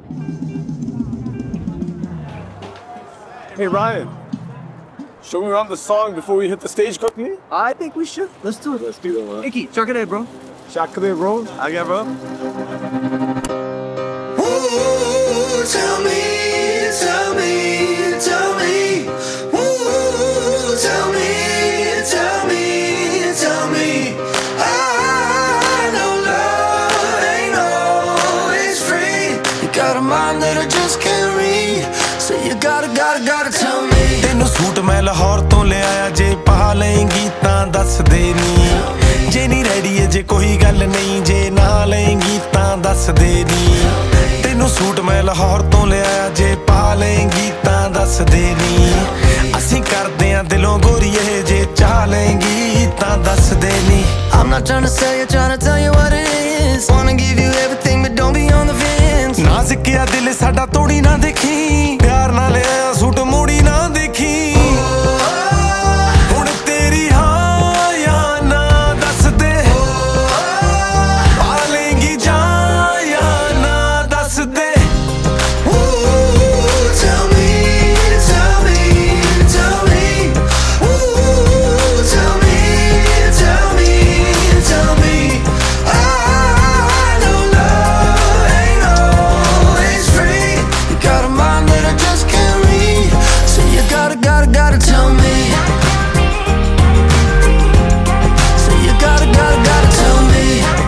Hey Ryan, should we run the song before we hit the stage quickly? I think we should. Let's do it. Let's do that, man. Icky, chuck it in, bro. Shakare, bro. I get, bro. Ooh, tell me, tell me, tell me. Ooh, tell me, tell me, tell me. I know love ain't always free. You got a mind that I just can't read. So you gotta tell me. ਤੈਨੂੰ suit ਮੈਂ ਲਾਹੌਰ ਤੋਂ ਲਿਆਇਆ ਜੇ ਪਾ ਲਏਂਗੀ ਤਾਂ ਦੱਸ ਦੇ ਨੀ ਜੇ ਨਹੀਂ ਰੈਡੀ ਏ ਜੇ ਕੋਈ ਗੱਲ ਨਹੀਂ ਜੇ ਨਾ ਲਏਂਗੀ ਤਾਂ ਦੱਸ ਦੇ ਨੀ ਤੈਨੂੰ ਸੂਟ ਮੈਂ ਲਾਹੌਰ ਤੋਂ ਲਿਆਇਆ ਜੇ ਪਾ ਲਏਂਗੀ ਤਾਂ ਦੱਸ ਦੇ ਨੀ ਅਸੀਂ ਕਰਦੇ ਆਂ ਦਿਲੋਂ ਗੋਰੀਏ ਜੇ ਚਾਹ ਲਏਂਗੀ ਤਾਂ ਦੱਸ ਦੇ ਨੀ I'm not trying to sell you, trying to tell you what it is. Wanna give you everything but don't be on the fence. ਨਾਜ਼ੁਕਿਆ ਦਿਲ ਸਾਡਾ ਤੋੜੀ ਨਾ ਦੇਖੀ ਪਿਆਰ ਨਾਲ ਲਿਆ ਸੂਟ ਮੋੜੀ ਨਾ ਦੇਖੀ ਹੁਣ ਤੇਰੀ ਹਾਂ ਜਾਂ ਨਾ ਦੱਸ ਦੇ ਪਾ ਲਏਂਗੀ ਜਾਂ ਨਾ ਦੱਸ ਦੇ Tell me, tell me, tell me. Ooh, tell me, tell me, tell me. I know love ain't always free. You got a mind that I just can't read. So you gotta tell me. So you gotta tell me.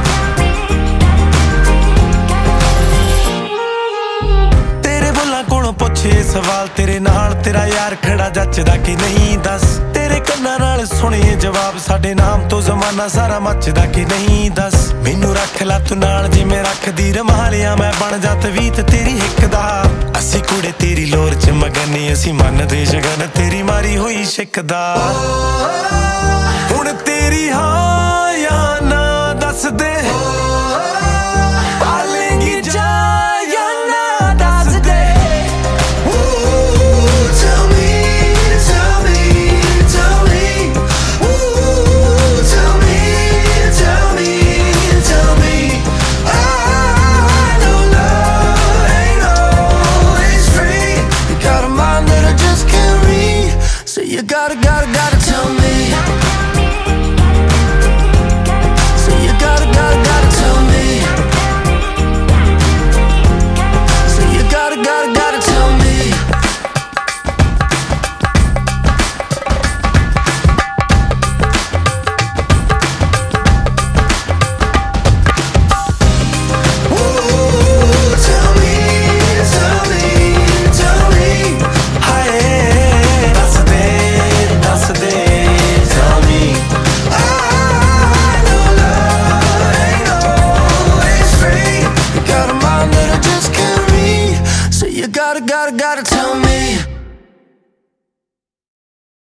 ਤੇਰੇ ਬੋਲਾਂ ਕੋਲੋਂ ਪੁੱਛੇ ਸਵਾਲ ਤੇਰੇ ਨਾਲ ਤੇਰਾ ਯਾਰ ਖੜਾ ਜੱਚਦਾ ਕਿ ਨਹੀਂ ਦੱਸ ਤੇਰੇ ਕੰਨਾਂ ਨਾਲ ਸੁਣੇ ਜਵਾਬ ਸਾਡੇ ਨਾਮ ਤੋਂ ਜ਼ਮਾਨਾ ਸਾਰਾ ਮੱਚਦਾ ਕਿ ਨਹੀਂ ਦੱਸ ਮੈਨੂੰ ਰੱਖ ਲੈ ਤੂੰ ਨਾਲ ਜਿਵੇਂ ਰੱਖਦੀ ਰਮਾਲਿਆ ਮੈਂ ਬਣ ਜਾ ਤਵੀਤ ਤੇਰੀ ਹਿੱਕ ਦਾ ਅਸੀਂ ਕੁੜੇ ਤੇਰੀ ਲੋਰ ਚ ਮਗਨੇ ਅਸੀਂ ਮੰਨਦੇ ਸ਼ਗਨ ਤੇਰੀ ਮਾਰੀ ਹੋਈ ਸ਼ਿਕ ਦਾ ਹੁਣ ਤੇਰੀ ਹਾਂ ਜਾਂ ਨਾ ਦੱਸ ਦੇ ਪਾਲੇਂਗੀ ਜਾਂ ਨਾ ਦੱਸ ਦੇ Tell me, tell me, tell me. Ooh, tell me, tell me, tell me. I know love ain't always free. You got a mind that I just can't read. So you gotta tell me. So you gotta tell me. So you gotta tell me. Tell me, tell me, tell me. ਹਾਏ ਦੱਸ ਦੇ tell me I know love ain't always free. You got a mind that I just can't read. So you gotta